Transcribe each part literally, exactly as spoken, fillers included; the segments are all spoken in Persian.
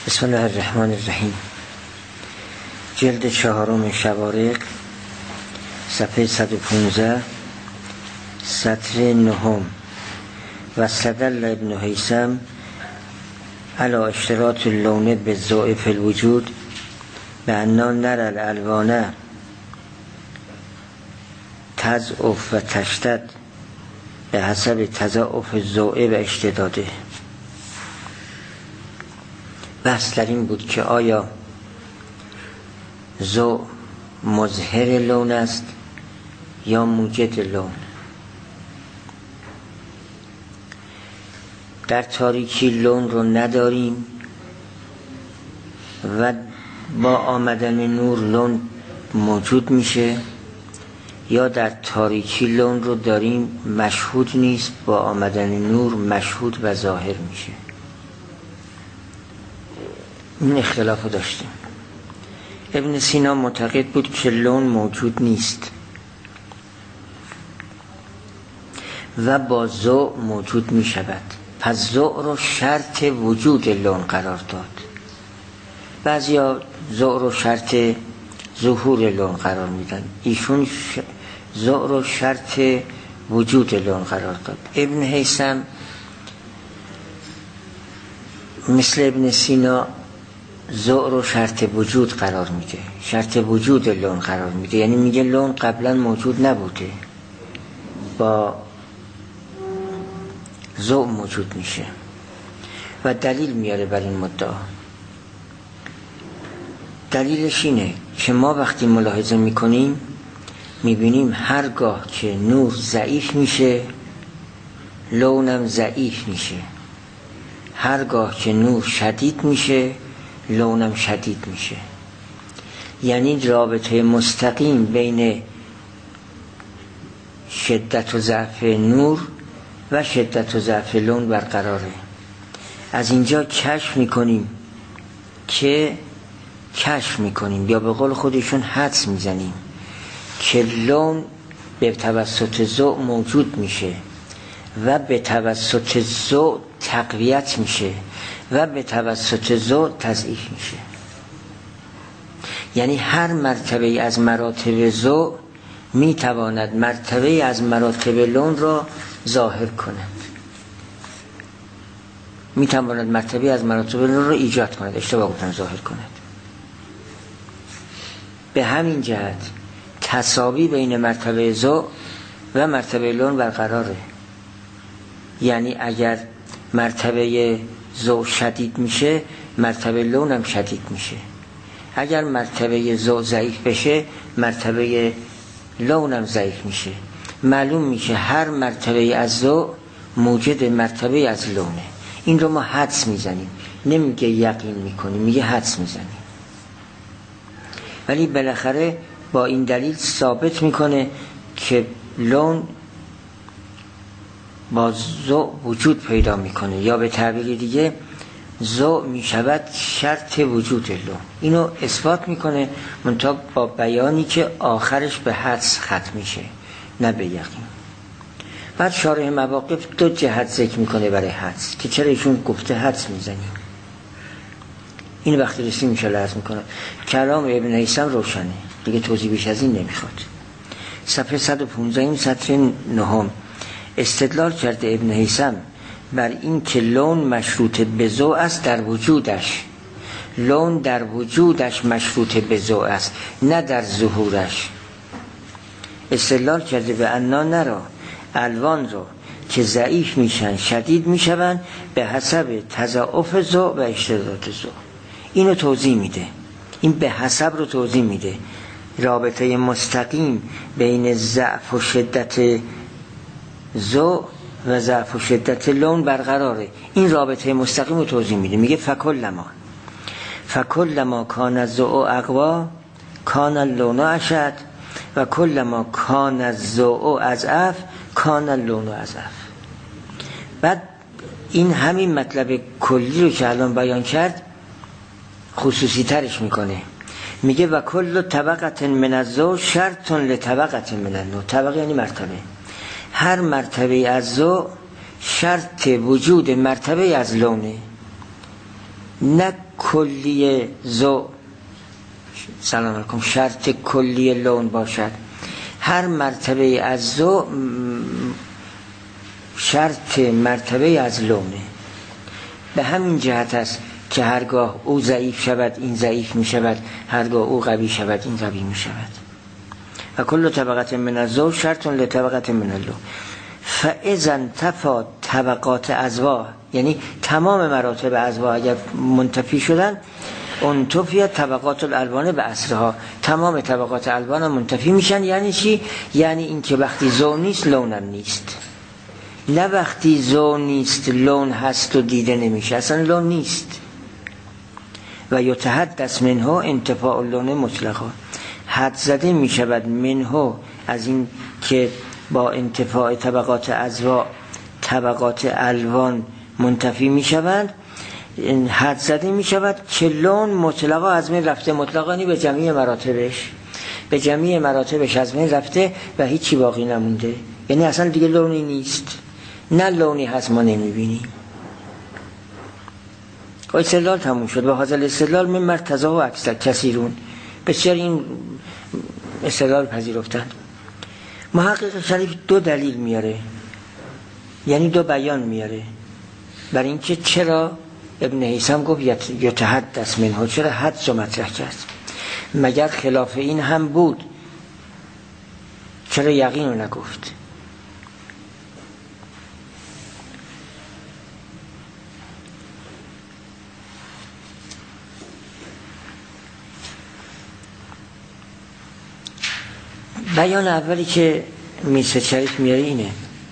بسم الله الرحمن الرحیم. جلد چهارم شوارق، صفحه صد و پانزده، سطر نهم. و استدل ابن هیثم علی اشتراط اللون بالضوء فی الوجود بأننا نرى الالوان تضعف و تشتد به حسب تضاعف الضوء و اشتداده. بحث در این بود که آیا ضوء مظهر لون است یا موجد لون. در تاریکی لون رو نداریم و با آمدن نور لون موجود میشه، یا در تاریکی لون رو داریم مشهود نیست، با آمدن نور مشهود و ظاهر میشه. این اختلاف رو داشتیم. ابن سینا معتقد بود که لون موجود نیست و با ضوء موجود می شود، پس ضوء رو شرط وجود لون قرار داد. بعضیا ضوء رو شرط ظهور لون قرار میدن، ایشون ش... ضوء رو شرط وجود لون قرار داد. ابن هیثم مثل ابن سینا ضوء رو شرط وجود قرار میده، شرط وجود لون قرار میده، یعنی میگه لون قبلا موجود نبوده، با ضوء موجود میشه و دلیل میاره بر این مدعا. دلیلش اینه که ما وقتی ملاحظه میکنیم میبینیم هرگاه که نور ضعیف میشه لونم ضعیف میشه، هرگاه که نور شدید میشه لونم شدید میشه. یعنی رابطه مستقیم بین شدت و ضعف نور و شدت و ضعف لون برقراره. از اینجا کشف میکنیم که کشف میکنیم یا به قول خودشون حدس میزنیم که لون به توسط ضوء موجود میشه و به توسط ضوء تقویت میشه و به توسط ضوء تضعیف میشه. یعنی هر مرتبه از مراتب ضوء میتواند مرتبه از مراتب لون را ظاهر کند، میتواند مرتبه از مراتب لون را ایجاد کند، اشتباه گفتم ظاهر کند. به همین جهت تساوی بین مرتبه ضوء و مرتبه لون برقراره. یعنی اگر مرتبه ضوء شدید میشه مرتبه لون هم شدید میشه، اگر مرتبه ضوء ضعیف بشه مرتبه لون هم ضعیف میشه. معلوم میشه هر مرتبه از ضوء موجد مرتبه از لونه. این رو ما حدس میزنیم، نمیگه یقین میکنیم، میگه حدس میزنیم. ولی بالاخره با این دلیل ثابت میکنه که لون با ضوء وجود پیدا میکنه، یا به تعبیر دیگه ضوء میشود شرط وجود لون. اینو اثبات میکنه، منتها با بیانی که آخرش به حدس ختم میشه نه به یقین. بعد شارح مواقف دو جهت ذکر میکنه برای حدس که چرا ایشون گفته حدس میزنیم. این وقتی رسیم میشه لازم میکنه. کلام ابن هیثم روشنه، دیگه توضیح بیش از این نمیخواد. صفحه صد و پانزده سطر نهم. استدلال کرده ابن هیثم بر این که لون مشروط به ضوء است در وجودش. لون در وجودش مشروط به ضوء است، نه در ظهورش. استدلال کرده به انا نرا الوان رو که ضعیف میشن شدید میشون به حسب تضاعف ضوء و اشتداد ضوء. اینو توضیح میده، این به حسب رو توضیح میده. رابطه مستقیم بین ضعف و شدت ضوء و ضعف و شدت لون برقراره. این رابطه مستقیم رو توضیح میده. میگه فکلما فکلما کان الضوء اقوا کان اللون اشد و کلما کان الضوء اضعف کان اللون اضعف. بعد این همین مطلب کلی رو که الان بیان کرد خصوصی ترش میکنه. میگه و کل طبقت من الضوء شرط لطبقت من النور. طبقه یعنی مرتبه. هر مرتبه از ضوء شرط وجود مرتبه از لونه. نه کلیه ذو سلام علیکم شرط کلیه لون باشد. هر مرتبه از ذو شرط مرتبه از لونه. به همین جهت است که هرگاه او ضعیف شود این ضعیف می شود، هرگاه او قوی شود این قوی می شود. و کل طبقت من الذو شرط لطبقت من اللون. فاذا انتفى طبقات اضواء، یعنی تمام مراتب اضواء اگر منتفی شدن، انتفی طبقات الالوان به اصلها، تمام طبقات الوان منتفی میشن. یعنی چی؟ یعنی اینکه وقتی ذو نیست لونم نیست، نه وقتی ذو نیست لون هست و دیده نمیشه، اصلا لون نیست. و یتحدث منه انتفاء اللون مطلقا، حد زده میشود منه از این که با انتفاع طبقات اضواء طبقات الوان منتفی میشوند، حد زده میشود که لون مطلقا از من رفته، مطلقانی به جمعی مراتبش، به جمعی مراتبش از من رفته و هیچی باقی نمونده. یعنی اصلا دیگه لونی نیست، نه لونی هست ما نمیبینیم. استدلال تموم شد. و حاصل استدلال من مرتضی و اکثر کثیرون، بسیار این استدلال پذیرفتند. محقق شریف دو دلیل میاره، یعنی دو بیان میاره برای اینکه چرا ابن هیثم گفت یتحدث منه، چرا حدس رو مطرح کرد. مگر خلاف این هم بود چرا یقین رو نگفت؟ بیان اولی که میرزا شریف میاره اینه: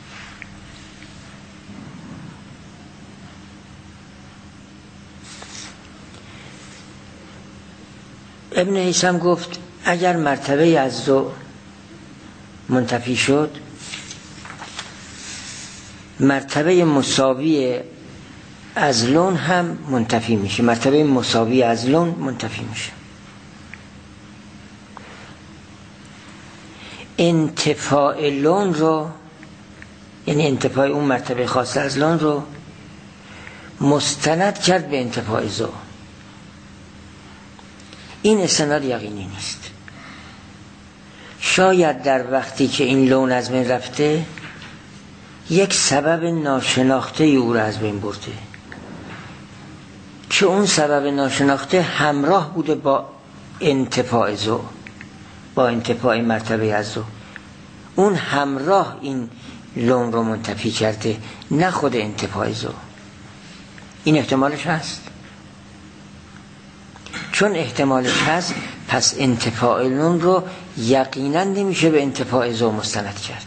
ابن هیثم گفت اگر مرتبه از ذو منتفی شد، مرتبه مساوی از لون هم منتفی میشه، مرتبه مساوی از لون منتفی میشه. انتفاع لون رو، یعنی انتفاع اون مرتبه خاص از لون رو مستند کرد به انتفاع ذو. این استناد یقینی نیست. شاید در وقتی که این لون از بین رفته یک سبب ناشناخته او را از بین برده، که اون سبب ناشناخته همراه بوده با انتفاع ذو، با انتفاع مرتبه از ذو. اون همراه این لون رو منتفی کرده، نه خود انتفاع ذو. این احتمالش هست. چون احتمالش هست پس انتفاع لون رو یقینا نمیشه به انتفاع ذو مستند کرد.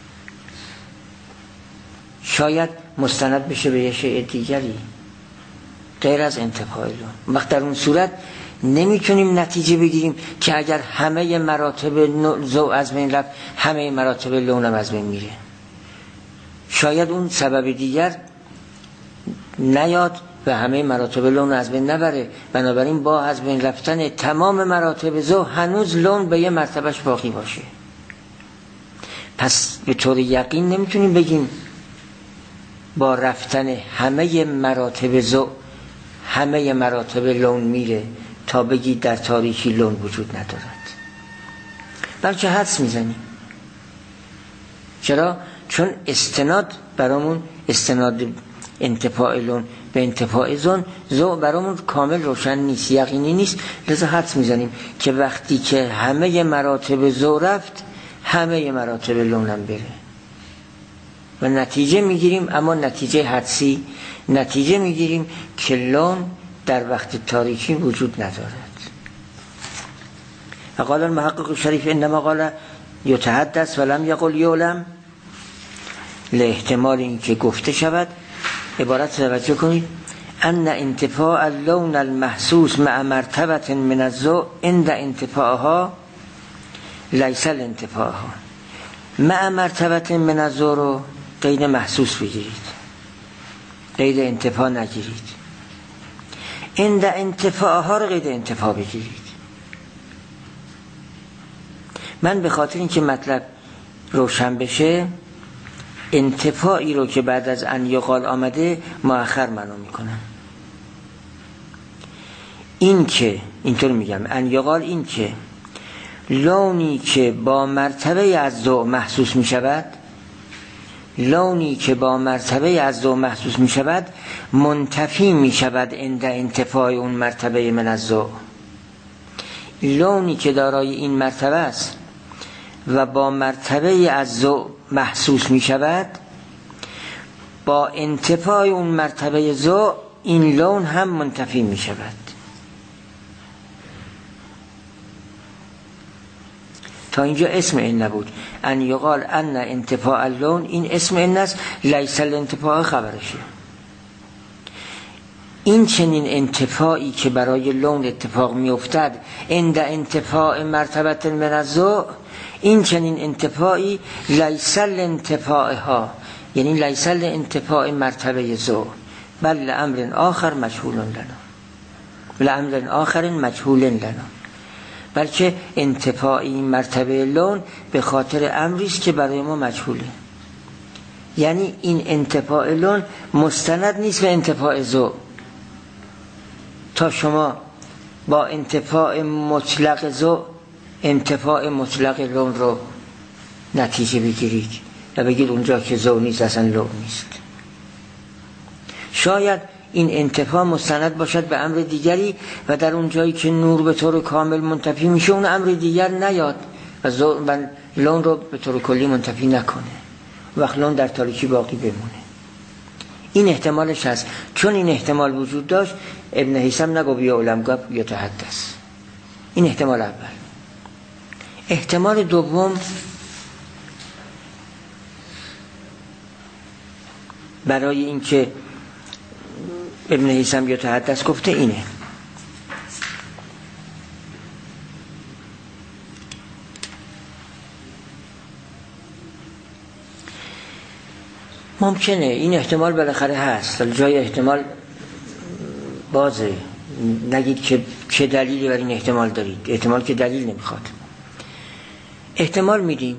شاید مستند بشه به یه شیء دیگری غیر از انتفاع لون. وقت در اون صورت نمیتونیم نتیجه بگیریم که اگر همه مراتب ذو از بین رفت همه مراتب لون هم از بین میره. شاید اون سبب دیگر نیاد و همه مراتب لون از بین نبره، بنابراین با از بین رفتن تمام مراتب ذو هنوز لون به یه مرتبهش باقی باشه. پس به طور یقین نمیتونیم بگیم با رفتن همه مراتب ذو همه مراتب لون میره تا بگی در تاریکی لون وجود ندارد، بلکه حدس میزنیم. چرا؟ چون استناد برامون، استناد انتفاع لون به انتفاع ذو برامون کامل روشن نیست، یقینی نیست، لذا حدس میزنیم که وقتی که همه مراتب ذو رفت همه مراتب لون هم بره و نتیجه میگیریم، اما نتیجه حدسی، نتیجه میگیریم که لون در وقت تاریکی وجود ندارد. قال المحقق الشریف انما قال یتحدث ولم یقل یعلم، لاحتمال این که گفته شود. عبارت توجه کنید: ان انتفاع اللون المحسوس مع مرتبه من الذو عند انتفاعها لیس الانتفاعها. مع مرتبه من الذو رو قید محسوس بگیرید، قید انتفاع نگیرید. عند انتفاعها رو قید انتفاع بگیرید. من به خاطر اینکه مطلب روشن بشه انتفاعی رو که بعد از ان یقال آمده مؤخر منو میکنم. این که اینطور میگم ان یقال این که لونی که با مرتبه از ذوق محسوس می شود لونی که با مرتبه از ذوق محسوس می شود منتفی می شود عند انتفاع اون مرتبه من از ذوق. لونی که دارای این مرتبه است و با مرتبه از ذوق محسوس می شود، با انتفاع اون مرتبه ذوق این لون هم منتفی می شود. تا اینجا اسم این نبود. ان یقال ان انتفاع اللون، این اسم این است، لیس الانتفاع خبرشه. این چنین انتفاعی که برای لون اتفاق می افتد عند انتفاع مرتبه من الذوق، این چنین انتفاعی لیس الانتفاع ها، یعنی لیس الانتفاع مرتبه ذوق، بل لامر آخر مجهول لنا، لامر آخر مجهول لنا، بلکه انتفاع این مرتبه لون به خاطر امری است که برای ما مجهوله. یعنی این انتفاع لون مستند نیست به انتفاع ذوق. تا شما با انتفاع مطلق ذوق انتفاع مطلق لون رو نتیجه بگیرید و بگید اونجا که ذوق نیست اصلا لون نیست. شاید این انتفاع مستند باشد به امر دیگری و در اون جایی که نور به طور کامل منتفی میشه اون امر دیگر نیاد و, و لون رو به طور کلی منتفی نکنه، وقت لون در تاریکی باقی بمونه. این احتمالش هست. چون این احتمال وجود داشت ابن هیثم نگو بیا علم گفت یا تحدث. این احتمال اول. احتمال دوم برای اینکه ابن هیثم یا تحدث گفته اینه: ممکنه این احتمال بالاخره هست، ولی جای احتمال بازه. نگید که چه دلیلی بر این احتمال دارید، احتمال که دلیل نمیخواد. احتمال میدیم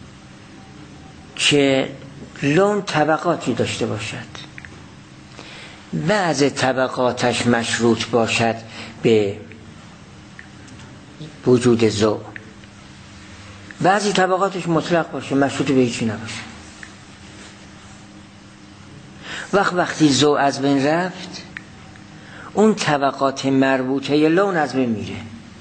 که لون طبقاتی داشته باشد، بعض طبقاتش مشروط باشد به وجود ذوق، بعضی طبقاتش مطلق باشه مشروط به هیچی نباشه. وقت وقتی ذوق از بین رفت اون طبقات مربوطه لون از بین میره،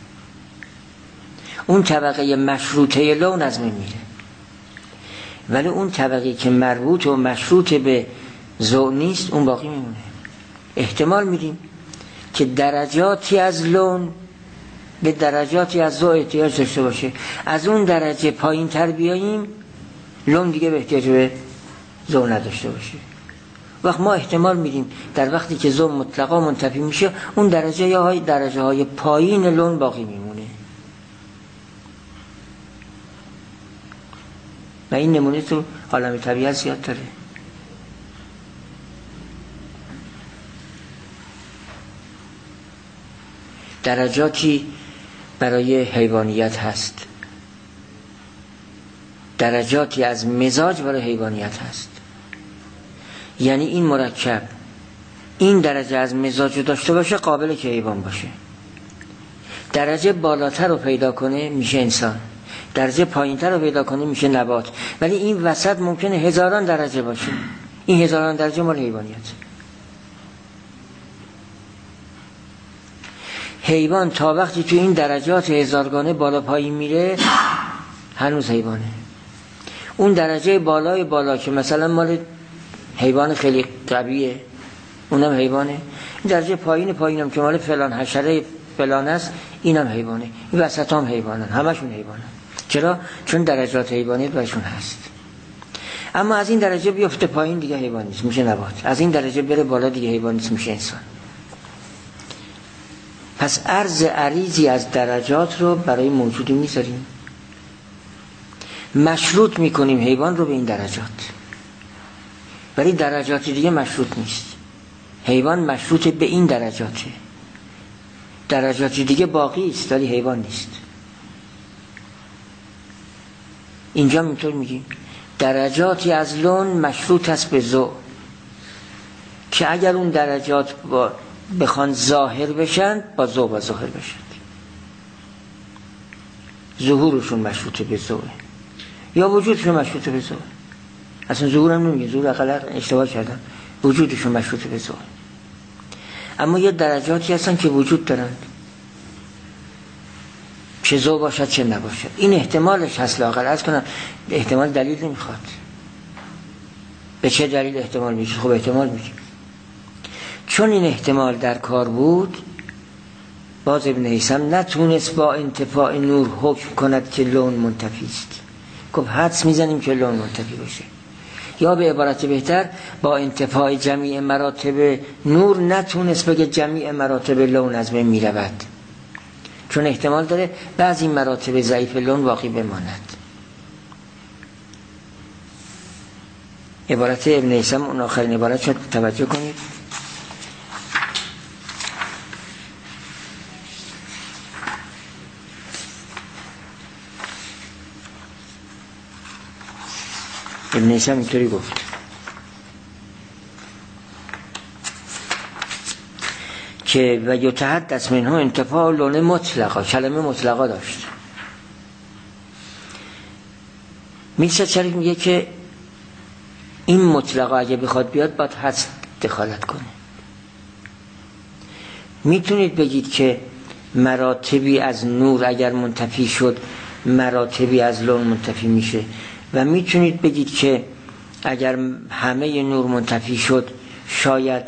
اون طبقه مشروطه لون از بین میره، ولی اون طبقه که مربوط و مشروط به ذوق نیست اون باقی میمونه. احتمال میدیم که درجاتی از لون به درجاتی از ذوق احتیاج داشته باشه، از اون درجه پایین تر بیاییم لون دیگه به احتیاج به ذوق نداشته باشه. وقت ما احتمال میدیم در وقتی که ذوق مطلقا منتفی میشه اون درجه یا های درجه های پایین لون باقی میمونه. و این نمونه تو عالم طبیعت زیاد داره. درجاتی برای حیوانیت هست، درجاتی از مزاج برای حیوانیت هست. یعنی این مرکب این درجه از مزاج رو داشته باشه قابل که حیوان باشه. درجه بالاتر رو پیدا کنه میشه انسان، درجه پایینتر رو پیدا کنه میشه نبات، ولی این وسط ممکنه هزاران درجه باشه. این هزاران درجه مال حیوانیت. حیوان تا وقتی تو این درجات هزارگانه بالا پایین میره هنوز حیوانه. اون درجه بالای بالا که مثلا مال حیوان خیلی قویه اونم حیوانه، این درجه پایین پایینم که مال فلان حشره فلان است اینم حیوانه، این وسط هم حیوانن، همشون حیوانن. چرا؟ چون درجات حیوانیت برشون هست. اما از این درجه بیفته پایین دیگه حیوان نیست میشه نبات، از این درجه بره بالا دیگه حیوان نیست میشه انسان. پس عرض عریضی از درجات رو برای موجودی میذاریم، مشروط میکنیم حیوان رو به این درجات، ولی درجات دیگه مشروط نیست. حیوان مشروط به این درجاته، درجات دیگه باقی است ولی حیوان نیست. اینجا اینطور میگیم درجاتی از لون مشروط است به ذوق، که اگر اون درجات با بخوان ظاهر بشن با ذو با ظاهر بشن، ظهورشون مشروط به ذوه یا وجودشون مشروط به ذوه. اصلا ظهور هم نمیگه، ظهور اقلا اشتباه کردم، وجودشون مشروط به ذوه. اما یه درجاتی هستن که وجود دارند، چه ذو باشد چه نباشد. این احتمالش هست، لااقل عرض کنم احتمال دلیل نمیخواد. به چه دلیل احتمال میشه؟ خب احتمال میشه چون این احتمال در کار بود، باز ابن هیثم نتونست با انتفاع نور حکم کند که لون منتفی است. گفت حدس میزنیم که لون منتفی باشه، یا به عبارت بهتر با انتفاع جمیع مراتب نور نتونست بگه جمیع مراتب لون از بین میرود، چون احتمال داره بعضی مراتب ضعیف لون باقی بماند. عبارت ابن هیثم اون آخرین عبارت شد، توجه کنید. ابن هیثم اینطوری گفت: که و یتحدث منه انتفاع لون مطلقا، کلمه مطلقا داشت. میشه شریف میگه که این مطلقا اگه بخواد بیاد باید حدس دخالت کنه. میتونید بگید که مراتبی از نور اگر منتفی شد مراتبی از لون منتفی میشه، و میتونید بگید که اگر همه نور منتفی شد شاید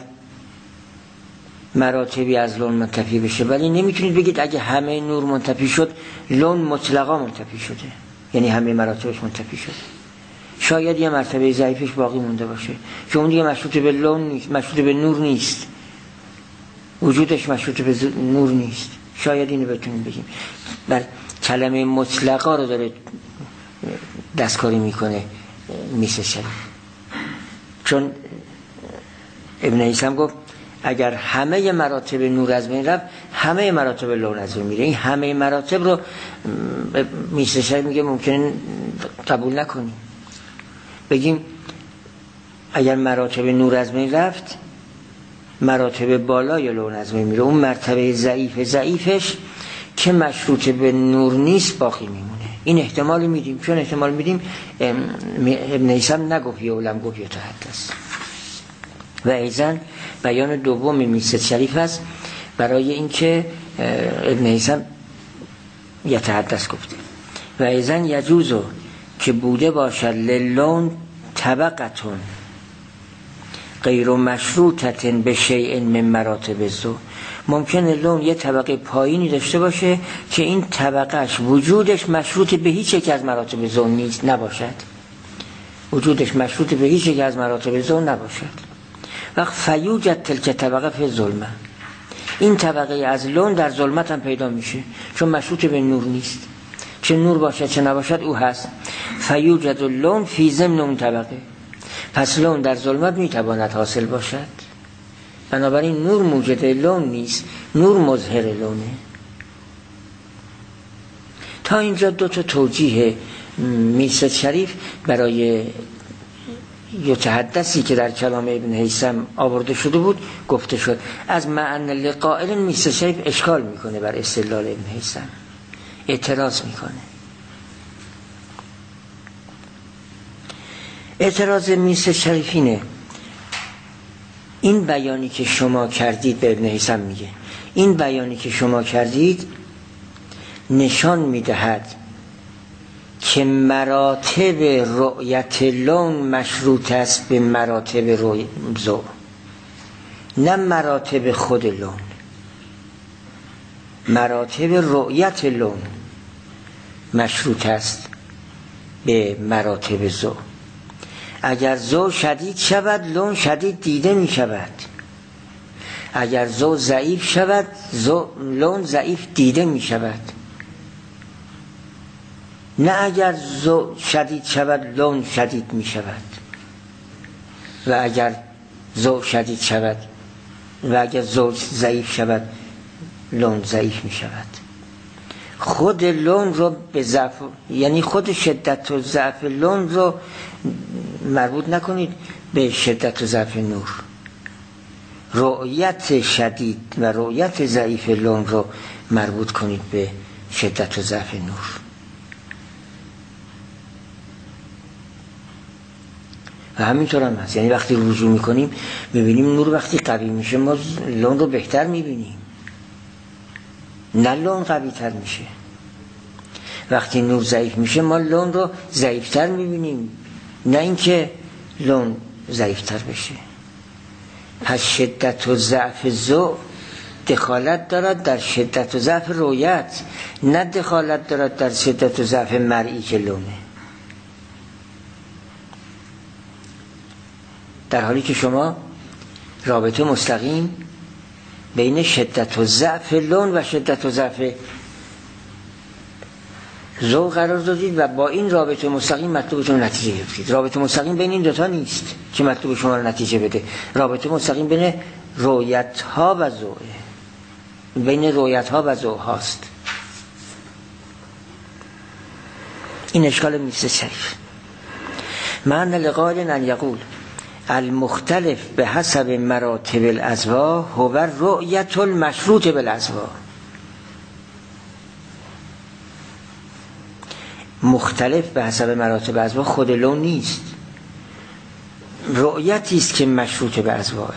مراتبی از لون منتفی بشه، ولی نمیتونید بگید اگه همه نور منتفی شد لون مطلقا منتفی شده، یعنی همه مراتبش منتفی شده. شاید یه مرتبه ضعیفش باقی مونده باشه که اون دیگه مشروط به لون نیست، مشروط به نور نیست، وجودش مشروط به نور نیست. شاید اینو بتونیم بگیم. بر کلمه مطلقا رو داره دستکاری میکنه میشه شریف، چون ابن هیثم گفت اگر همه مراتب نور از بین رفت همه مراتب لون از بین میره. این همه مراتب رو میشه شریف میگه ممکنه قبول نکنیم، بگیم اگر مراتب نور از بین رفت مراتب بالای لون از بین میره، اون مرتبه ضعیف ضعیفش که مشروط به نور نیست باقی میمونه. این احتمال میدیم، چون احتمال میدیم ابن هیثم نگفت یعلم، گفت یتحدث. و ایضا بیان دوم میرزا شریف هست برای اینکه ابن هیثم یتحدث گفته. و ایضا یجوزو که بوده باشد للون طبقتون غیر مشروطت به شیء من مراتب ذو، ممکنه لون یه طبقه پایینی داشته باشه که این طبقهش وجودش مشروط به هیچ یک از مراتب ذو نیست، نباشد، وجودش مشروط به هیچ یک از مراتب ذو نباشد. وقت فیوجد تلک طبقه فی ظلمه، این طبقه از لون در ظلمت هم پیدا میشه چون مشروط به نور نیست، چه نور باشد چه نباشد او هست. فیوجد اللون فی ضمن اون طبقه، پس لون در ظلمت میتواند حاصل باشد. بنابراین نور موجد لون نیست، نور مظهر لونه. تا اینجا دو تا توجیه میرزا شریف برای یتحدثی که در کلام ابن هیثم آورده شده بود گفته شد. از معنی لقائل میرزا شریف اشکال میکنه بر استدلال ابن هیثم، اعتراض میکنه. اعتراض میرزا شریف اینه: این بیانی که شما کردید، به ابن هیثم میگه، این بیانی که شما کردید نشان میدهد که مراتب رؤیت لون مشروط است به مراتب ذو، نه مراتب خود لون. مراتب رؤیت لون مشروط است به مراتب ذو. اگر ذو شدید شود لون شدید دیده می شود، اگر ذو ضعیف شود لون ضعیف دیده می شود. نه اگر ذو شدید شود لون شدید می شود، و اگر ذو شدید شود و اگر ذو ضعیف شود لون ضعیف می شود. خود لون رو به ضعف، یعنی خود شدت و ضعف لون رو مربوط نکنید به شدت و ضعف نور. رؤیت شدید و رؤیت ضعیف لون رو مربوط کنید به شدت و ضعف نور. و همینطور هم هست، یعنی وقتی رجوع میکنیم میبینیم نور وقتی قوی میشه ما لون رو بهتر میبینیم، نه لون قوی تر میشه. وقتی نور ضعیف میشه ما لون رو ضعیفتر میبینیم، نه اینکه لون ضعیفتر بشه. پس شدت و ضعف ضوء دخالت دارد در شدت و ضعف رؤیت، نه دخالت دارد در شدت و ضعف مرئی که لونه. در حالی که شما رابطه مستقیم بین شدت و ضعف لون و شدت و ضعف ضوء قرار دادید و با این رابطه مستقیم مطلوبتون نتیجه گرفتید. رابطه مستقیم بین این دوتا نیست که مطلوب شما رو نتیجه بده. رابطه مستقیم بین رؤیت ها و ضوء، بین رؤیت ها و ضوء هاست. این اشکال میرزا شریف. معنی لقائل ان یقول المختلف به حسب مراتب الازواج هو رؤیت المشروط بالازواج. مختلف به حسب مراتب ازواج خود لون نیست، رؤیتی است که مشروط به ازواج.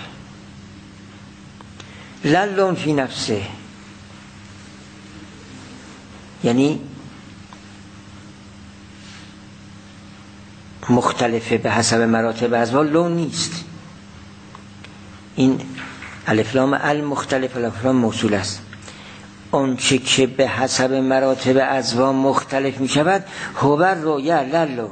لا لون فی نفسه، یعنی مختلفه به حسب مراتب ازواج لون نیست. این الف لام المختلف الف لام موصول است. اون چه که به حسب مراتب ازواج مختلف می شود هو رؤیه لا لون.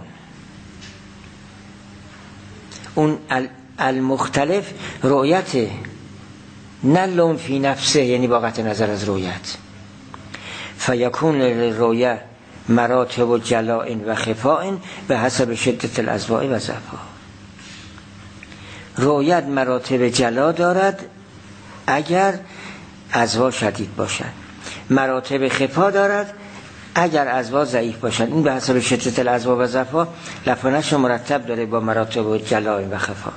اون المختلف رؤیته، نه لون فی نفسه، یعنی با قطع نظر از رؤیت. فیکون رؤیه مراتب و جلاء و خفاء به حسب شدت الازواج و ضعفها. رؤیت مراتب جلا دارد اگر ازواج شدید باشد، مراتب خفا دارد اگر ازواج ضعیف باشد. این به حسب شدت الازواج و ضعفها لفظش مرتب داره با مراتب و جلاء و خفا،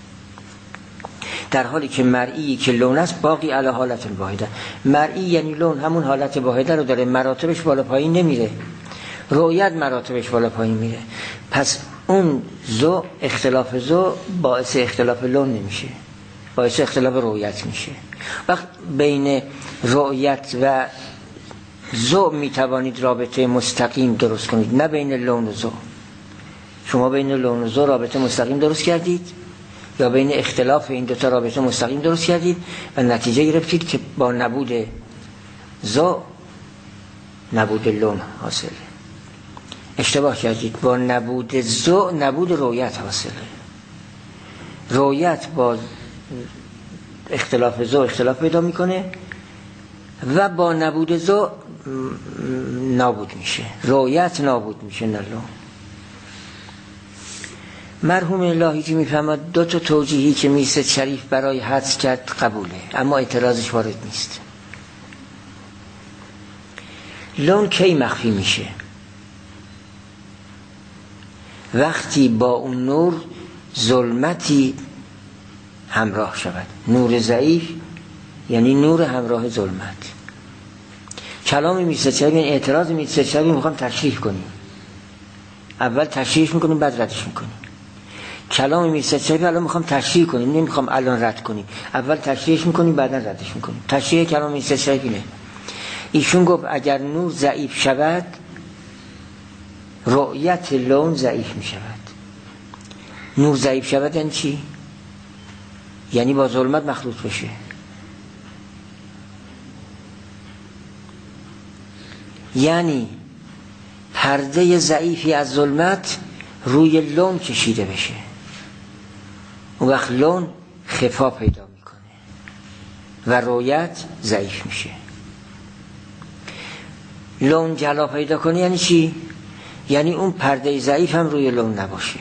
در حالی که مرئی که لون است باقی علی حالت واحده. مرئی یعنی لون همون حالت واحده رو داره، مراتبش بالا پایین نمیره. رؤیت مراتبش بالا پایین میره. پس اون ضوء اختلاف ضوء باعث اختلاف لون نمیشه، باعث اختلاف رؤیت میشه. وقت بین رؤیت و ضوء میتوانید رابطه مستقیم درست کنید، نه بین لون و ضوء. شما بین لون و ضوء رابطه مستقیم درست کردید یا بین اختلاف این دوتا رابطه مستقیم درست کردید و نتیجه گرفتید که با نبود ضوء نبود لون حاصله. اشتباه کردید. با نبود ضوء نبود رؤیت حاصله. رؤیت با اختلاف ضوء اختلاف پیدا میکنه و با نبود ضوء نابود میشه، رؤیت نابود میشه، نه لون. مرحوم الهی میفهمد دو تا توجیهی که میرزا شریف برای حدس کرد قبوله، اما اعتراضش وارد نیست. لون کی مخفی میشه؟ وقتی با اون نور ظلمتی همراه شود. نور ضعیف یعنی نور همراه ظلمت. کلام میرزا شریف، یعنی اعتراض میرزا شریف میخوام تشریح کنیم. اول تشریح میکنیم بعد ردش میکنیم. کلام میرزا شریف الان میخوام تشریح کنیم، نمیخوام الان رد کنیم. اول تشریحش میکنیم بعدا ردش میکنیم. تشریح کلام میرزا شریف اینه. ایشون گفت اگر نور ضعیف شود رؤیت لون ضعیف میشود. نور ضعیف شود یعنی چی؟ یعنی با ظلمت مخلوط بشه. یعنی پرده ضعیفی از ظلمت روی لون کشیده بشه، اون وقت لون خفا پیدا میکنه و رؤیت ضعیف میشه. لون جلا پیدا کنه یعنی چی؟ یعنی اون پرده ضعیف هم روی لون نباشه،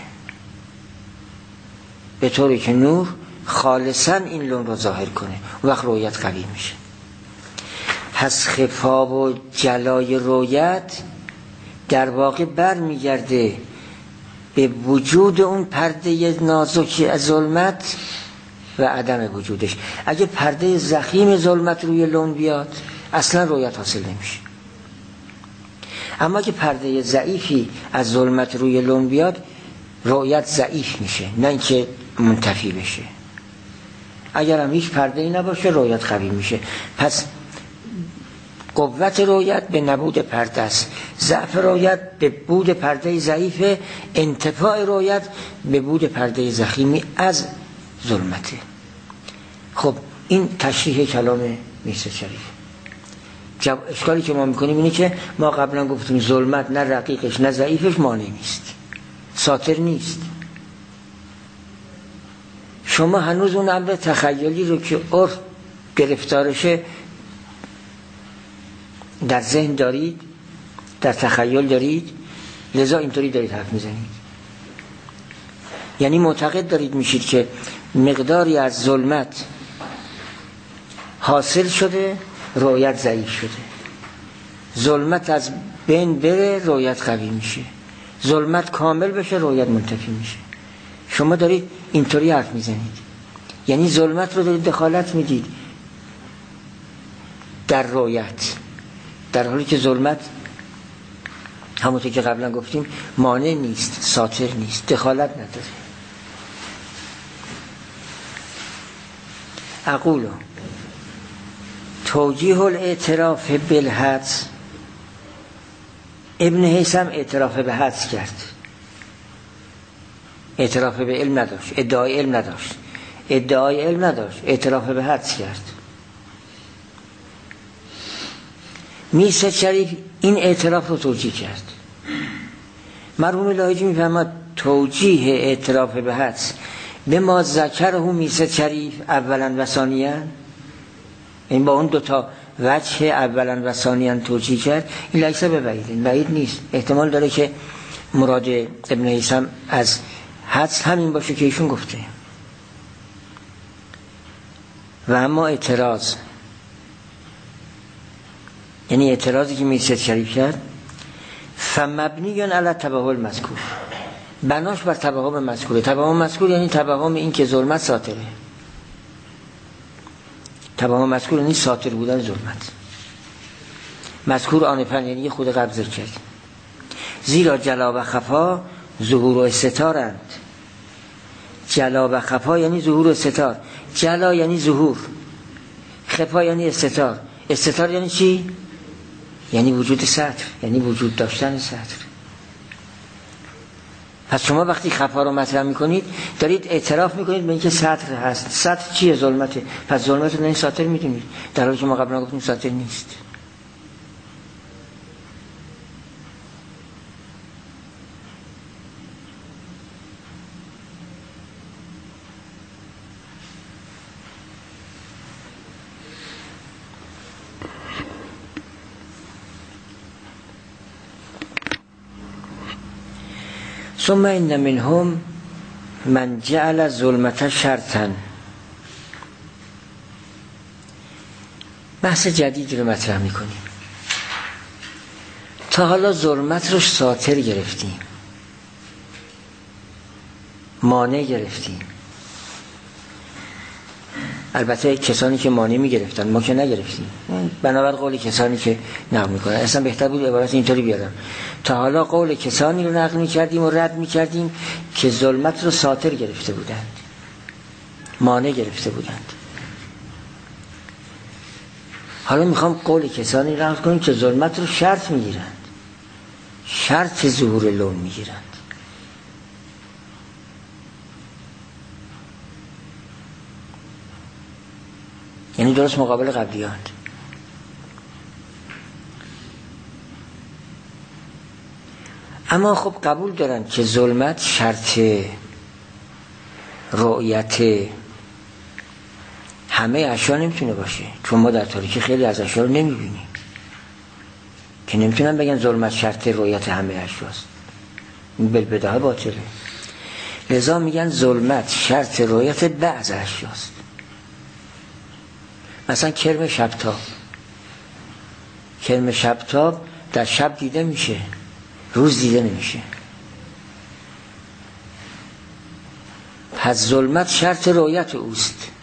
به طوری که نور خالصا این لون رو ظاهر کنه، اون وقت رؤیت قوی میشه. پس خفا و جلای رؤیت در واقع بر میگرده به وجود اون پرده نازکی از ظلمت و عدم وجودش. اگه پرده ضخیم ظلمت روی لون بیاد اصلا رؤیت حاصل نمیشه. اما که پرده ضعیفی از ظلمت روی لون بیاد رؤیت ضعیف میشه، نه اینکه منتفی بشه. اگر هم هیچ پرده‌ای نباشه رؤیت قوی میشه. پس قوت رؤیت به نبود پرده است، ضعف رؤیت به بود پرده ضعیف، انتفاع رؤیت به بود پرده ضخیمی از ظلمته. خب این تشریح کلام میرزا شریف. جب... اشکالی که ما میکنیم اینه که ما قبلا گفتیم ظلمت نه رقیقش نه ضعیفش مانع نیست، ساتر نیست. شما هنوز اون امر تخیلی رو که عرف گرفتارشه در ذهن دارید، در تخیل دارید، لذا اینطوری دارید حرف میزنید. یعنی معتقد دارید میشید که مقداری از ظلمت حاصل شده، رؤیت ضعیف شده. ظلمت از بین بره، رؤیت قوی میشه. ظلمت کامل بشه، رؤیت منتفی میشه. شما دارید اینطوری حرف میزنید، یعنی ظلمت رو دارید دخالت میدید در رؤیت، در حالی که ظلمت همونطور که قبلا گفتیم مانع نیست، ساتر نیست، دخالت نداره. اقولو توجیه الاعتراف بالحدس. ابن هیثم اعتراف به حدس کرد، اعتراف به علم نداشت، ادعای علم نداشت، ادعای علم نداشت، اعتراف به حدس کرد. میرزا شریف این اعتراف رو توجیه کرد. مرحوم لاهیجی میفهمد توجیه اعتراف به حدس به ما ذکره میرزا شریف اولا و ثانیا، این با اون دوتا وجه اولا و ثانیا توجیه کرد. این لیسه به بعید، این بعید نیست، احتمال داره که مراد ابن هیثم از حدس همین باشه که ایشون گفته. و اما اعتراض، یعنی اعتراضی که میرزا شریف کرد، فمبنیون علی توهم مذکور، بناش بر توهم مذکوره. توهم مذکور یعنی توهم این که ظلمت ساتره. توهم مذکور یعنی ساتر بودن ظلمت. مذکور آنفن یعنی خود قبل ذکر کرد. زیرا جلا و خفا ظهور و استتارند. جلا و خفا یعنی ظهور و استتار. جلا یعنی ظهور، خفا یعنی استتار. استتار یعنی چی؟ یعنی وجود سطر، یعنی وجود داشتن سطر. پس شما وقتی خفا رو مطرح میکنید دارید اعتراف میکنید به اینکه سطر هست. سطر چیه؟ ظلمته. پس ظلمت رو نه ساتر میدونید، در حالی که ما قبلا گفتیم ساتر نیست. ثم ان منهم من جعل ظلمت شرطا. بحث جدید رو مطرح میکنیم. تا حالا ظلمت رو ساتر گرفتیم، مانع گرفتیم. البته کسانی که مانع میگرفتن، ما که نگرفتیم، بنابر قول کسانی که نقل میکنن. اصلا بهتر بود عبارت اینطوری بیارم: تا حالا قول کسانی رو نقل میکردیم و رد میکردیم که ظلمت رو ساتر گرفته بودند، مانع گرفته بودند. حالا میخوام قول کسانی رو نقل کنیم که ظلمت رو شرط میگیرند، شرط ظهور لون میگیرند. یعنی درست مقابل قبلیات. اما خب قبول دارن که ظلمت شرط رؤیت همه اشیا نمیتونه باشه، چون ما در تاریکی خیلی از اشیا رو نمیبینیم که نمیتونن بگن ظلمت شرط رؤیت همه اشیاست. این بالبداهه باطله. لذا میگن ظلمت شرط رؤیت بعض اشیاست. مثلا کرم شبتاب، کرم شبتاب در شب دیده میشه، روز دیده نمیشه. پس ظلمت شرط رؤیت اوست.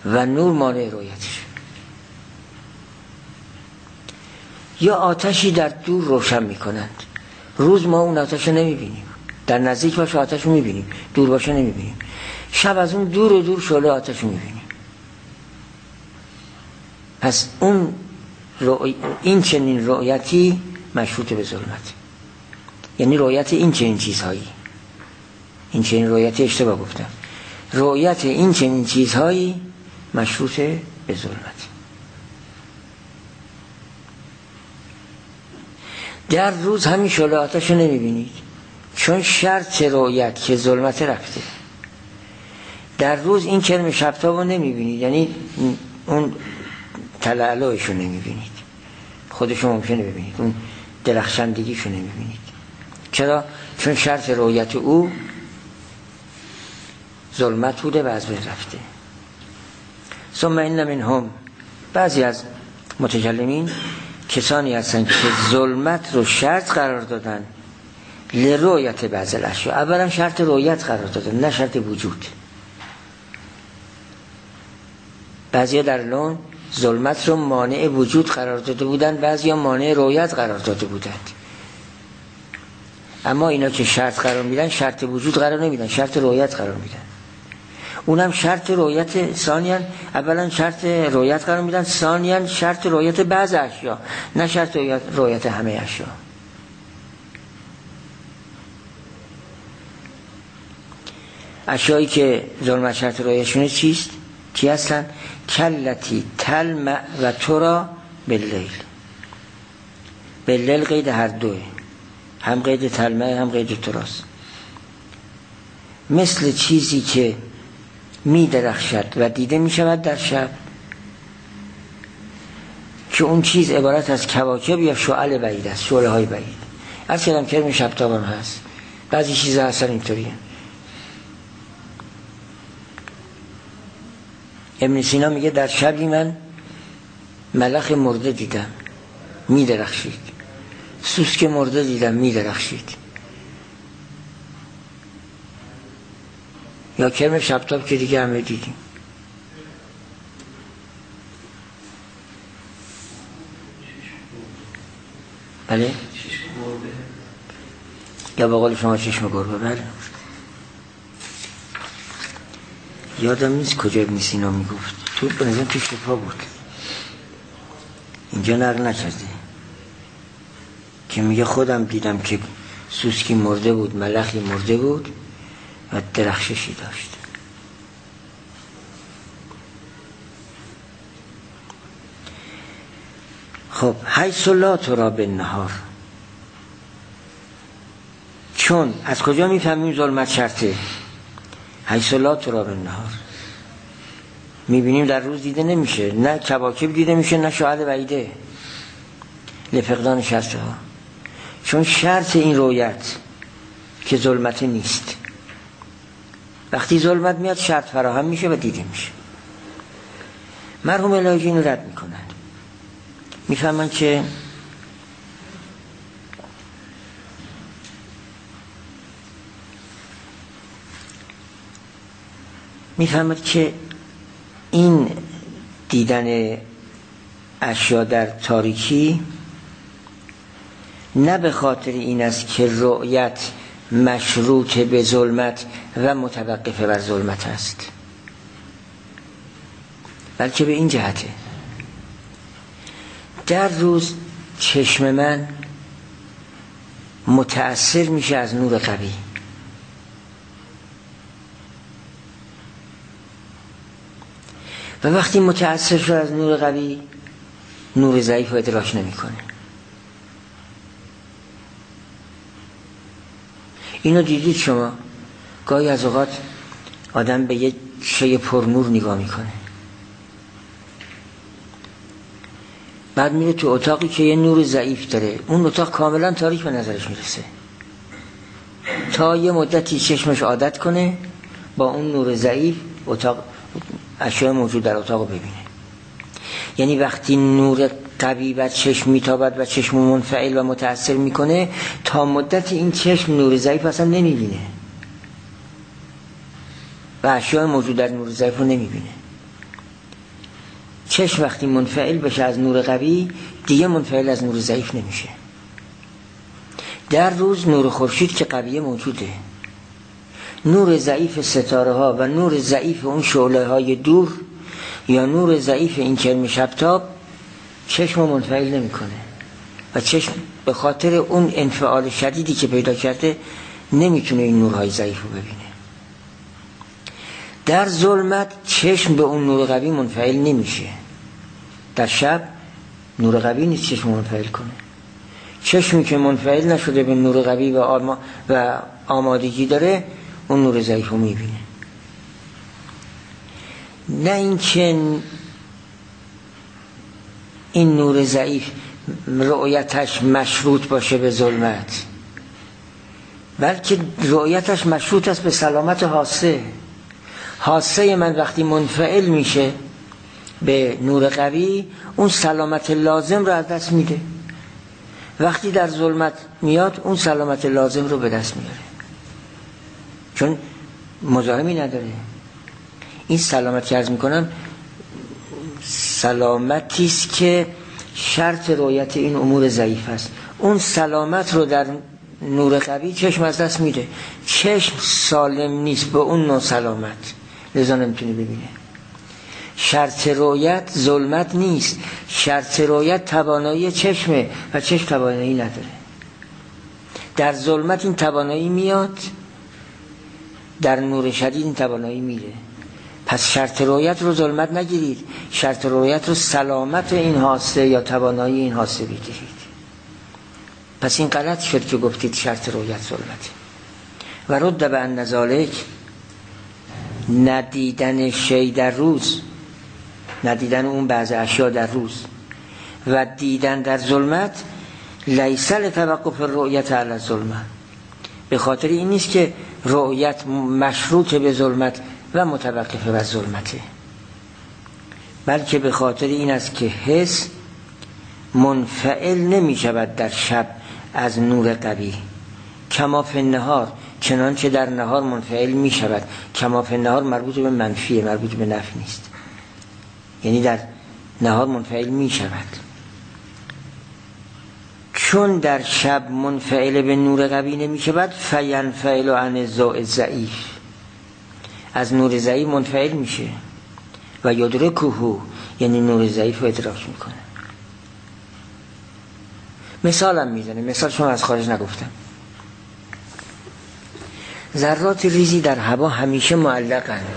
و نور مانع رؤیتش. یا آتشی در دور روشن میکنند، روز ما اون آتش رو نمیبینیم، در نزدیک باشه آتش رو میبینیم، دور باشه نمیبینیم. شب از اون دور و دور شعله آتش رو میبینیم. پس اون رؤی... این چنین رؤیتی مشروط به ظلمت، یعنی رؤیت این چنین چیزهایی، این چنین رؤیتی اشتباه گفتم، رؤیت این چنین چیزهایی مشروط به ظلمت. در روز همین شعله آتش رو نمیبینید، چون شرط رؤیت که ظلمت رفته. در روز این کرم شبتاب رو نمیبینید، یعنی اون تلالوش رو نمیبینید، خودشو ممکنه ببینید، اون درخشندگیش رو نمیبینید. چرا؟ چون شرط رؤیت او ظلمت بوده و از بین رفته. ثم ان منهم، بعضی از متکلمین کسانی هستن که ظلمت رو شرط قرار دادن لرؤیت بعض الاشیاء. اولا شرط رؤیت قرار دادن، نه شرط وجود. بعضیا در لون ظلمت رو مانع وجود قرار داده بودن، بعضیا مانع رؤیت قرار داده بودند. اما اینا که شرط قرار میدن شرط وجود قرار نمیدن، شرط رؤیت قرار میدن. اونم شرط رؤیت، ثانیاً اولا شرط رؤیت قرار میدن، ثانیاً شرط رؤیت بعض اشیا، نه شرط رؤیت همه اشیا. اشیایی که ظلمت شرط رؤیتشونه چیست؟ کی هستن؟ کلتی تلمع و ترا باللیل. باللیل قید هر دوه، هم قید تلمع هم قید تراست. مثل چیزی که می درخشد و دیده می شود در شب، که اون چیز عبارت از کواکب یا شعل بعید است، شعله های بعید. از کلم کرم شبتابان هست، بعضی چیزها هستن اینطوریه. ابن سینا میگه در شبی من ملخ مرده دیدم می درخشید، سوسک مرده دیدم می درخشید. یا کرم شبتاب که دیگه همه دیدیم. بله؟ یا با قول شما چشم گربه. بله یادم نیست کجا ابن سینا میگفت، تو بنظرم تو شفا بود، اینجا نقل نکرده، که میگه خودم دیدم که سوسکی مرده بود، ملخی مرده بود و درخششی داشت. خب حیث لا ترا بالنهار، چون از کجا میفهمیم ظلمت شرطه؟ حیث لا ترا بالنهار، میبینیم در روز دیده نمیشه، نه کواکب دیده میشه نه شعاع بعیده، لفقدان شرطه ها. چون شرط این رؤیت که ظلمت نیست، وقتی ظلمت میاد شرط فراهم میشه و دیده میشه. مرحوم الهی اینو رد میکنن، میفهمن که میفهمد که این دیدن اشیا در تاریکی نه به خاطر این است که رؤیت مشروط به ظلمت و متوقف بر ظلمت است، بلکه به این جهته در روز چشم من متأثر میشه از نور قوی، و وقتی متأثر شد از نور قوی، نور ضعیف رو ادراک نمیکنه. اینو دیدید شما؟ گاهی از اوقات آدم به یه شی پر نور نگاه میکنه، بعد میره تو اتاقی که یه نور ضعیف داره، اون اتاق کاملا تاریک به نظرش میرسه، تا یه مدتی چشمش عادت کنه با اون نور ضعیف اتاق اشیاء موجود در اتاق ببینه. یعنی وقتی نور قوی بر چشم میتابد و چشم منفعل و متأثر میکنه، تا مدت این چشم نور ضعیف اصلا نمیبینه و اشیاء موجود در نور ضعیف رو نمیبینه. چشم وقتی منفعل بشه از نور قوی دیگه منفعل از نور ضعیف نمیشه. در روز نور خورشید که قویه موجوده، نور ضعیف ستاره ها و نور ضعیف اون شعله های دور یا نور ضعیف این کرم شبتاب چشم منفعل نمیکنه و چشم به خاطر اون انفعال شدیدی که پیدا کرده نمیتونه این نورهای ضعیف رو ببینه. در ظلمت چشم به اون نور قوی منفعل نمیشه. در شب نور قوی نیست چشم منفعل کنه. چشمی که منفعل نشده به نور قوی و, آما و آمادگی داره اون نور ضعیف رو میبینه. نه اینکه این نور ضعیف رؤیتش مشروط باشه به ظلمت، بلکه رؤیتش مشروط است به سلامت حاسه. حاسه من وقتی منفعل میشه به نور قوی اون سلامت لازم رو از دست میده. وقتی در ظلمت میاد اون سلامت لازم رو به دست میاره، چون مزاحمی نداره. این سلامت که عرض میکنم سلامتی است که شرط رؤیت این امور ضعیف است. اون سلامت رو در نور قوی چشم از دست میده. چشم سالم نیست به اون نوع سلامت، لذا نمیتونه ببینه. شرط رؤیت ظلمت نیست، شرط رؤیت توانایی چشمه و چشم توانایی نداره. در ظلمت این توانایی میاد، در نور شدید این توانایی میره. پس شرط رؤیت رو ظلمت نگیرید، شرط رؤیت رو سلامت این حاسه یا توانایی این حاسه بگیرید. پس این غلط شد که گفتید شرط رؤیت ظلمته. و رد به ان ذالک، ندیدن شی در روز، ندیدن اون بعض اشیا در روز و دیدن در ظلمت، لیس لتوقف الرؤیت علی الظلمه، به خاطر این نیست که رؤیت مشروط به ظلمت و متوقف بر ظلمته، بلکه به خاطر این است که حس منفعل نمی شود در شب از نور قوی، کما فی النهار، چنانچه در نهار منفعل می شود. کما فی النهار مربوط به منفیه، مربوط به نفی نیست، یعنی در نهار منفعل می شود. چون در شب منفعل به نور قوی نمی شود، فینفعل عن الضوء ضعیف، از نور ضعیف منفعل میشه و یدرکه، یعنی نور ضعیف رو ادراک میکنه. مثالم میزنه، مثال شما از خارج نگفتم. ذرات ریزی در هوا همیشه معلقند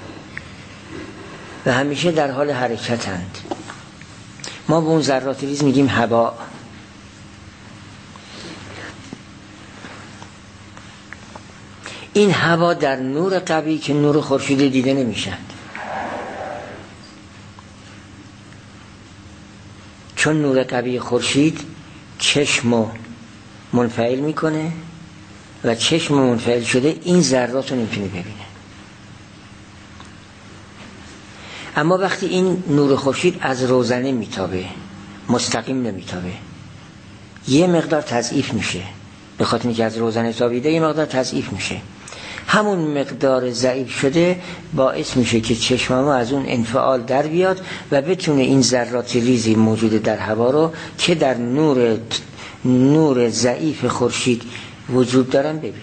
و همیشه در حال حرکتند. ما به اون ذرات ریز میگیم هوا. این هوا در نور قوی که نور خورشید دیده نمیشن، چون نور قوی خورشید چشمو منفعل میکنه و چشم منفعل شده این ذرات رو نمیتونه ببینه. اما وقتی این نور خورشید از روزنه میتابه، مستقیم نمیتابه، یه مقدار تضعیف میشه، به خاطر اینکه از روزنه تابیده یه مقدار تضعیف میشه. همون مقدار ضعیف شده باعث میشه که چشم ما از اون انفعال در بیاد و بتونه این ذرات ریزی موجود در هوا رو که در نور نور ضعیف خورشید وجود دارن ببینه.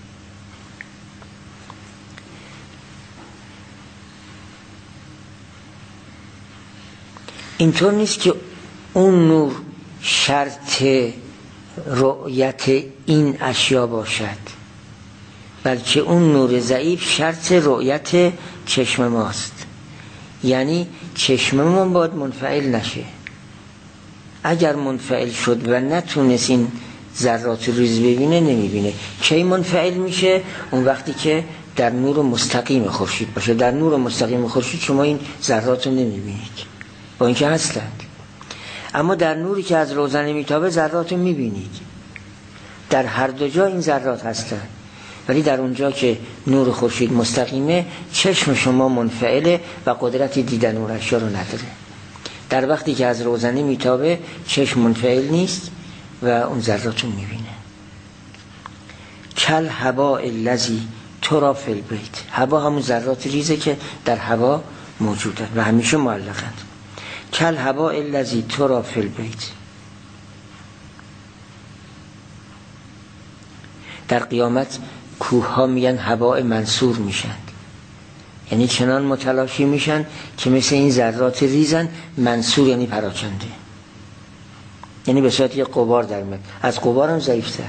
اینطور نیست که اون نور شرط رؤیت این اشیا باشد، بلکه اون نور ضعیف شرط رؤیت چشم ماست. یعنی چشم ما باید منفعل نشه. اگر منفعل شد و نتونست این ذرات ریز ببینه نمیبینه. کی منفعل میشه؟ اون وقتی که در نور مستقیم خورشید باشه. در نور مستقیم خورشید شما این ذرات رو نمیبینید با اینکه هستند، اما در نوری که از روزنه میتابه ذرات رو میبینید. در هر دو جا این ذرات هستند، ولی در اونجا که نور خورشید مستقیمه چشم شما منفعله و قدرت دیدن اون اشیا رو نداره. در وقتی که از روزنه میتابه چشم منفعل نیست و اون ذرات رو میبینه. کل هوا الذی ترا فی البیت، هوا همون ذرات ریزه که در هوا موجودند و همیشه معلقند. کل هواء الذی تری فی البیت. در قیامت کوه ها میگن هواء منصور میشن، یعنی چنان متلاشی میشن که مثل این ذرات ریزن. منصور یعنی پراکنده، یعنی به صورت یه غبار در میاد، از غبار هم ضعیفتر.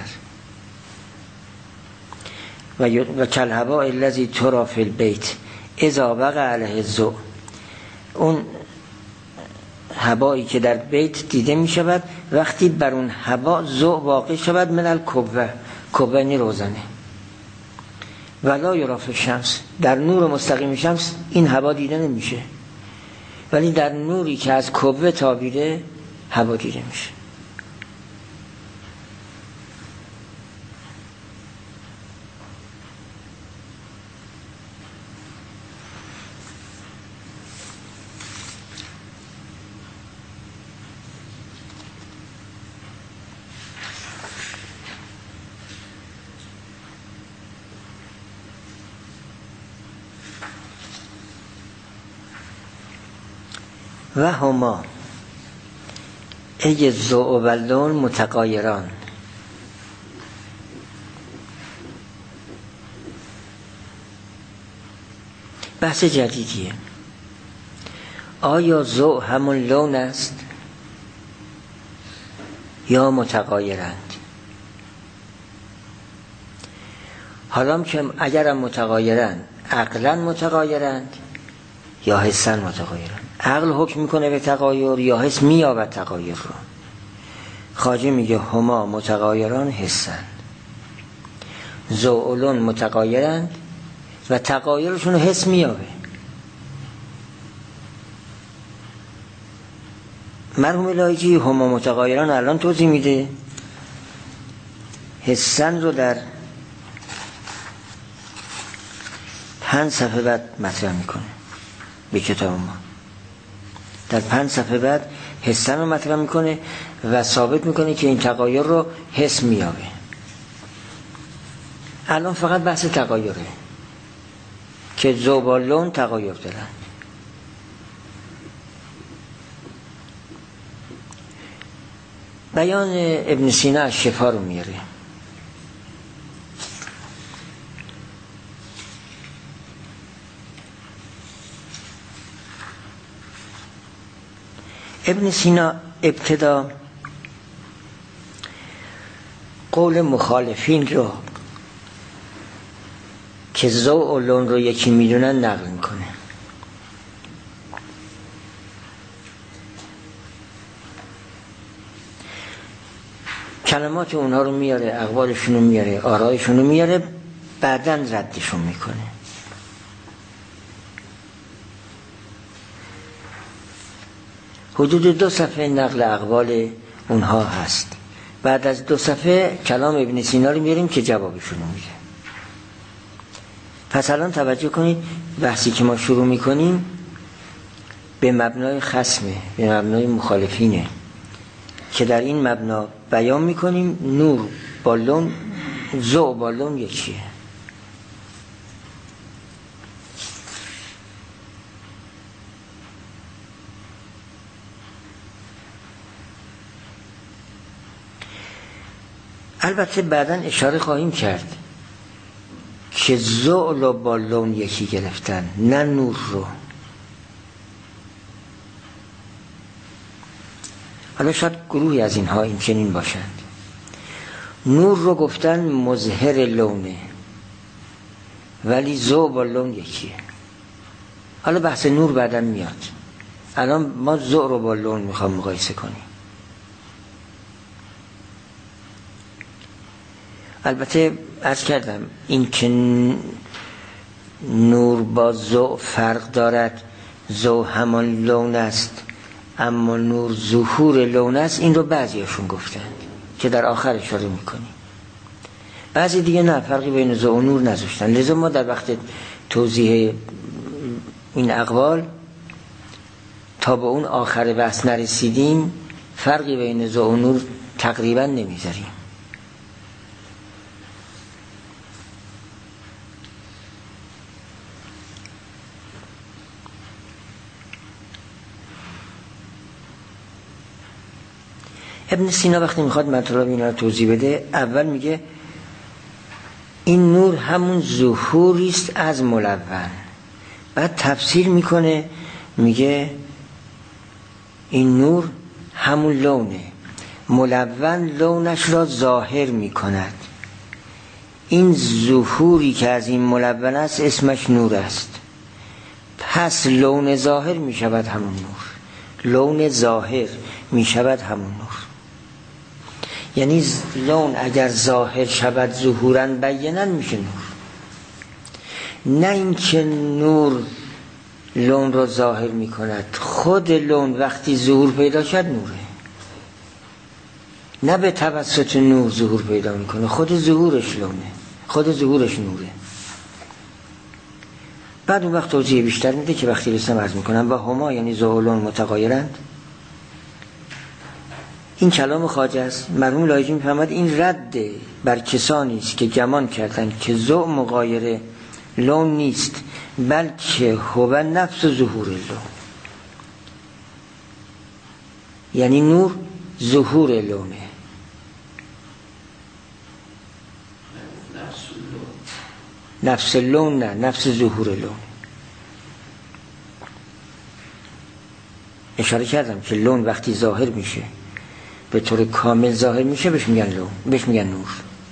و و کل هواء الذی تری فی البیت اذا وقع علیه الضوء. اون هوایی که در بیت دیده می شود وقتی بر اون هوا ضوء واقع شود من الکبه، کبه یعنی روزنه. ولا یری فی الشمس، در نور مستقیم شمس این هوا دیده نمیشه، ولی در نوری که از کبه تابیده هوا دیده میشه. و هما ای الضوء و اللون متغایران. بحث جدیدیه. آیا ضوء همون لون است یا متغایرند؟ حالا که اگرم متغایرند، عقلا متغایرند یا حسن متغایرند؟ عقل حکم میکنه به تغایر یا حس مییابد تغایر رو؟ خواجه میگه هما متغایران حسن، ضوء و لون متغایرند و تغایرشون حس مییابه. مرحوم لایجی هما متغایران الان توضیح میده، حسن رو در پنج صفحه بعد مطرح میکنه به کتاب ما. در پنج صفحه بعد حسن رو مطرح میکنه و ثابت میکنه که این تغایر رو حس مییابه. الان فقط بحث تغایره که ضوء با لون تغایر دارن. بیان ابن سینا از شفا رو میاره. ابن سینا ابتدا قول مخالفین رو که ضوء و لون رو یکی میدونن نقل میکنه. کلمات اونها رو میاره، اقوالشون رو میاره، آرایشون رو میاره، بعداً ردشون میکنه. حدود دو صفحه نقل اقوال اونها هست. بعد از دو صفحه کلام ابن سینا رو میاریم که جوابشون رو میده. پس الان توجه کنید، بحثی که ما شروع میکنیم به مبنای خصمه، به مبنای مخالفینه که در این مبنا بیان میکنیم نور با لون، ضوء با لون یکیه. البته بعداً اشاره خواهیم کرد که ضوء رو با لون یکی گرفتن، نه نور رو. حالا شاید گروهی از اینها این چنین باشند. نور رو گفتن مظهر لونه، ولی ضوء با لون یکیه. حالا بحث نور بعداً میاد، الان ما ضوء رو با لون میخوام مقایسه کنیم. البته عرض کردم این که نور با ضوء فرق دارد، ضوء همان لون است اما نور ظهور لون است، این رو بعضیاشون گفتند که در آخر اشاره میکنیم. بعضی دیگه نه، فرقی بین ضوء و نور نذاشتن. لذا ما در وقت توضیح این اقوال تا به اون آخر بحث نرسیدیم فرقی بین ضوء و نور تقریبا نمیذاریم. ابن سینا وقتی میخواد مطلب اینا رو توضیح بده، اول میگه این نور همون ظهوری است از ملون. بعد تفسیر میکنه میگه این نور همون لونه، ملون لونش را ظاهر میکند. این ظهوری که از این ملون است اسمش نور است، پس لون ظاهر میشود همون نور. لون ظاهر میشود همون نور. یعنی لون اگر ظاهر شود ظهورا بینا میشه نور. نه اینکه نور لون رو ظاهر میکند، خود لون وقتی ظهور پیدا شد نوره، نه به توسط نور ظهور پیدا میکنه، خود ظهورش لونه، خود ظهورش نوره. بعد اون وقت توضیح بیشتر میده که وقتی رسم عرض میکنم و هما یعنی ظهولون متغایرند. این کلام خواجه است. مرحوم لایجی میفهمد این رد بر کسانی است که گمان کردند که ذو مغایر لون نیست، بلکه هو نفس ظهور لون. یعنی نور ظهور لونه. نفس لون نه، نفس ظهور لون. اشاره کردم که لون وقتی ظاهر میشه، به طور کامل ظاهر میشه، بهش میگن لون، بهش میگن نور.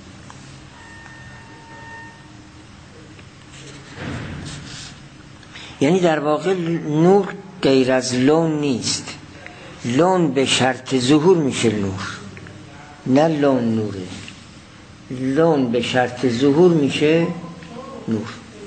یعنی در واقع نور غیر از لون نیست. لون به شرط ظهور میشه نور، نه لون نوره. لون به شرط ظهور میشه نور.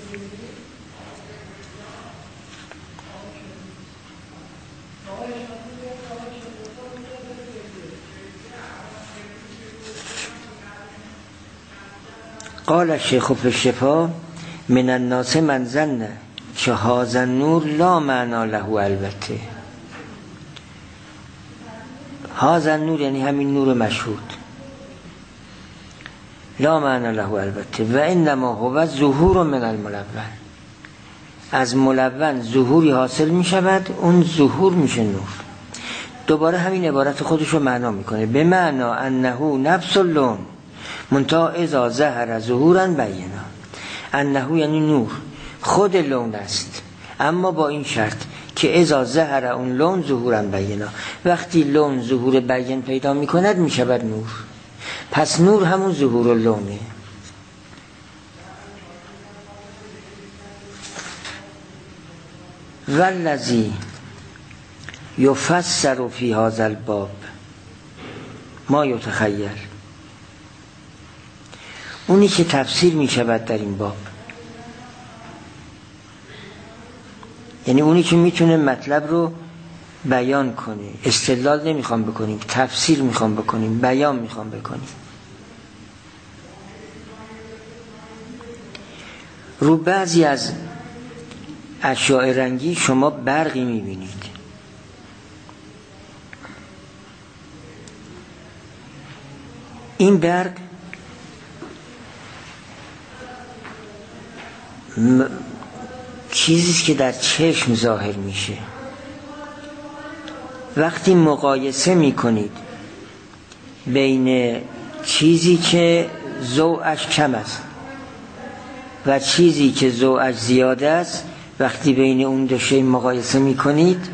قال الشیخ فی الشفا من الناس من ظن که هذا النور لا معنا له. البته هذا النور یعنی همین نور مشهود، لا معنا له البته و انما هو ظهور من الملون. از ملون ظهوری حاصل می شود، اون ظهور میشه نور. دوباره همین عبارت خودش رو معنا میکنه، به معنا انه نفس اللون منتها اذا ظهر ظهورا بینا. انه یعنی نور خود لون است، اما با این شرط که اذا ظهر اون لون ظهورا بینا. وقتی لون ظهور بیان پیدا میکند میشود نور. پس نور همون ظهور لونه. والذی یفسر فی هذا الباب ما یتخیل. اونی که تفسیر می شود در این باب، یعنی اونی که میتونه مطلب رو بیان کنه. استدلال نمیخوام بکنیم، تفسیر میخوام بکنیم، بیان میخوام بکنیم. رو بعضی از اشیاء رنگی شما برقی میبینید. این برق م... چیزیست که در چشم ظاهر میشه. وقتی مقایسه میکنید بین چیزی که ضوءش کم است و چیزی که ضوءش زیاده است، وقتی بین اون دو شی مقایسه میکنید،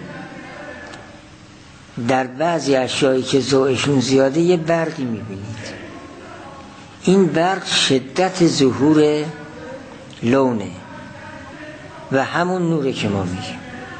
در بعضی اشیایی که ضوءشون زیاده یه برقی میبینید. این برق شدت ظهور لونه و همون نوره که ما میگیم.